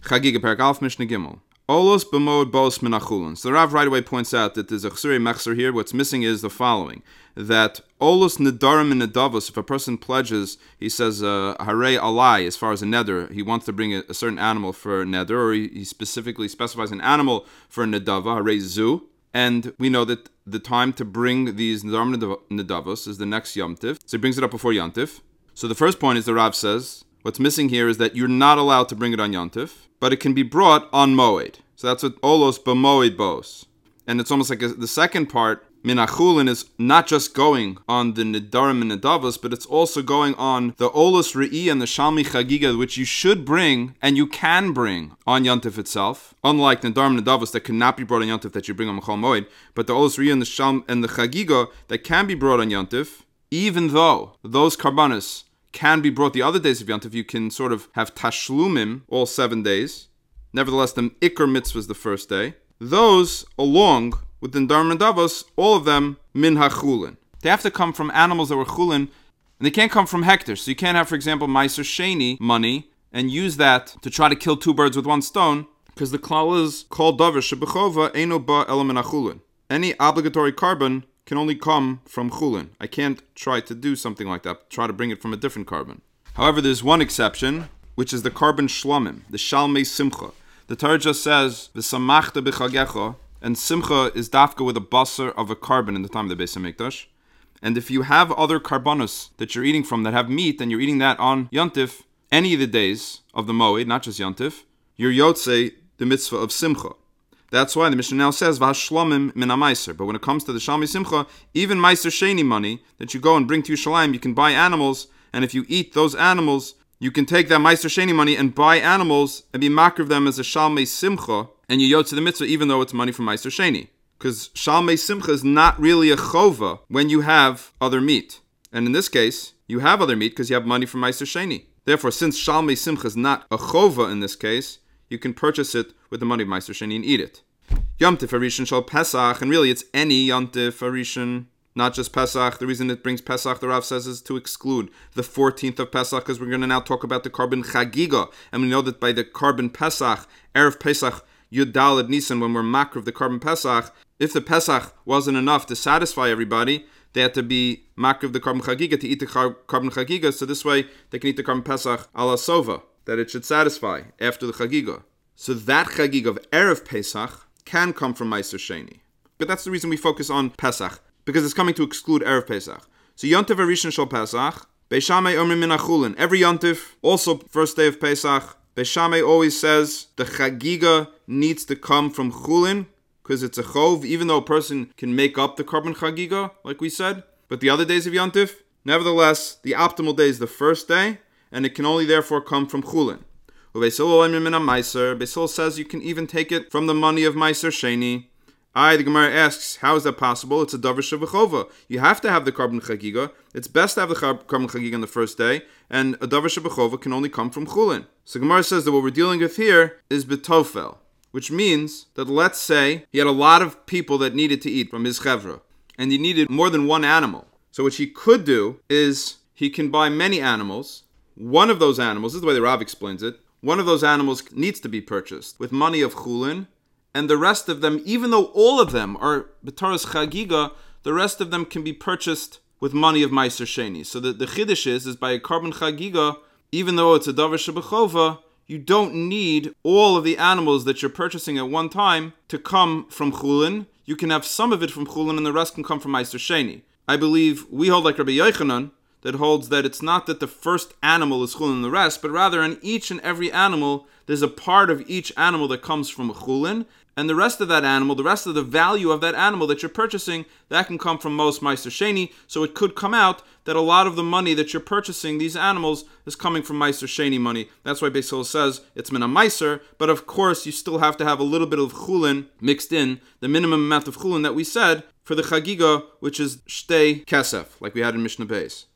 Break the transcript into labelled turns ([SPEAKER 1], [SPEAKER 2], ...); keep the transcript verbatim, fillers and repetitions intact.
[SPEAKER 1] Chagiga Perek Aleph Mishnah Gimel. Olos b'mod bos min achulin. So the Rav right away points out that there's a chsuri mechzer here. What's missing is the following: that olos nedarim and nedavos. If a person pledges, he says uh, harei alai as far as a neder. He wants to bring a, a certain animal for a neder, or he, he specifically specifies an animal for a nedava harei zu. And we know that the time to bring these nedarim nedavos is the next Yom Tiv. So he brings it up before Yom Tiv. So the first point is the Rav says what's missing here is that you're not allowed to bring it on Yom Tiv, but it can be brought on Moed. So that's what Olos b'Moed bos. And it's almost like a, the second part, Min Achulin, is not just going on the Nedarim and Nedavos, but it's also going on the Olos Re'i and the Shalmi Chagiga, which you should bring, and you can bring, on Yom Tif itself. Unlike Nedarim and Nedavos that cannot be brought on Yom Tif that you bring on Mechol Moed, but the Olos Re'i and the Shalm and the Chagiga that can be brought on Yom Tif, even though those karbanos can be brought the other days of Yom Tif, you can sort of have tashlumim all seven days. Nevertheless, the Iker mitzvah is the first day. Those, along with the Nedarim and Nedavos, all of them min hachulin. They have to come from animals that were chulin, and they can't come from hectares. So you can't have, for example, Meiser Sheni money and use that to try to kill two birds with one stone, because the klal is called davar shebechova eino ba ela min hachulin. Any obligatory carbon can only come from chulin. I can't try to do something like that, try to bring it from a different carbon. However, there's one exception, which is the carbon shlomim, the shalmei simcha. The Torah just says, v'samachta b'chagecha, and simcha is dafka with a basar of a carbon in the time of the Beis HaMikdash. And if you have other karbanos that you're eating from that have meat, and you're eating that on Yom Tif, any of the days of the Moed, not just Yom Tif, you're yotzei the mitzvah of simcha. That's why the Mishnah now says, v'hashlomim min ha-meiser. But when it comes to the shalmei simcha, even meiser sheni money that you go and bring to Yerushalayim, you can buy animals, and if you eat those animals, you can take that Meiser Sheni money and buy animals and be makriv them as a Shalmei Simcha, and you yotze the mitzvah even though it's money from Meiser Sheni. Because Shalmei Simcha is not really a chova when you have other meat. And in this case, you have other meat because you have money from Meiser Sheni. Therefore, since Shalmei Simcha is not a chova in this case, you can purchase it with the money of Meiser Sheni and eat it. Yom Tif Harishon Shal Pesach, and really it's any Yom Tif Harishon, not just Pesach. The reason it brings Pesach, the Rav says, is to exclude the fourteenth of Pesach, because we're going to now talk about the carbon Chagiga. And we know that by the carbon Pesach, Erev Pesach, Yud Daled Nisan, when we're makr of the carbon Pesach, if the Pesach wasn't enough to satisfy everybody, they had to be makr of the carbon Chagiga to eat the carbon Chagiga. So this way, they can eat the carbon Pesach ala sova, that it should satisfy after the Chagiga. So that Chagiga of Erev Pesach can come from Meiser Sheni. But that's the reason we focus on Pesach, because it's coming to exclude Erev Pesach. So Yom Tov Harishon Shel Pesach, Beis Shammai Omrim Min Achulin. Every Yom Tov, also first day of Pesach, Beis Shammai always says the Chagiga needs to come from Chulin, because it's a chov, even though a person can make up the carbon Chagiga, like we said. But the other days of Yom Tov, nevertheless, the optimal day is the first day, and it can only therefore come from Chulin. Beis Hillel Omrim Min HaMeiser. Beis Hillel says you can even take it from the money of Meiser Sheni. I, the Gemara asks, how is that possible? It's a davar shebechova. You have to have the carbon chagiga. It's best to have the carbon chagiga on the first day, and a davar shebechova can only come from chulin. So Gemara says that what we're dealing with here is betofel, which means that let's say he had a lot of people that needed to eat from his chevra, and he needed more than one animal. So what he could do is he can buy many animals. One of those animals, this is the way the Rav explains it, one of those animals needs to be purchased with money of chulin, and the rest of them, even though all of them are B'taras Chagiga, the rest of them can be purchased with money of Meiser Sheni. So the, the Chiddush is, is by a carbon Chagiga, even though it's a Davar Shebechova, you don't need all of the animals that you're purchasing at one time to come from Chulin. You can have some of it from Chulin and the rest can come from Meiser Sheni. I believe we hold like Rabbi Yochanan, that holds that it's not that the first animal is Chulin and the rest, but rather in each and every animal, there's a part of each animal that comes from Chulin, and the rest of that animal, the rest of the value of that animal that you're purchasing, that can come from most Meiser Sheni. So it could come out that a lot of the money that you're purchasing these animals is coming from Meiser Sheni money. That's why Beis Hillel says it's min ha-meiser, but of course you still have to have a little bit of chulin mixed in, the minimum amount of chulin that we said for the chagiga, which is shtei kesef, like we had in Mishnah Beis.